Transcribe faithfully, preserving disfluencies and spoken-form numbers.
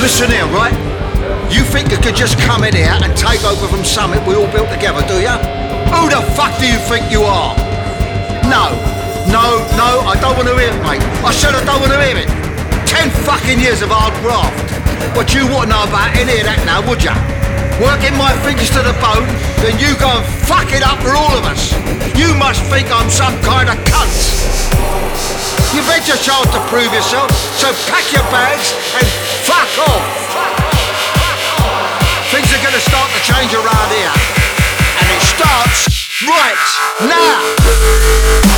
Listen here, right? You think you could just come in here and take over from something we all built together, do you? Who the fuck do you think you are? No, no, no, I don't want to hear it, mate. I said I don't want to hear it. Ten fucking years of hard graft. But you wouldn't know about any of that now, would you? Working my fingers to the bone, then you go and fuck it up for all of us. You must think I'm some kind of cunt. You've had your chance to prove yourself, so pack your bags and fuck off. Things are gonna start to change around here, and it starts right now.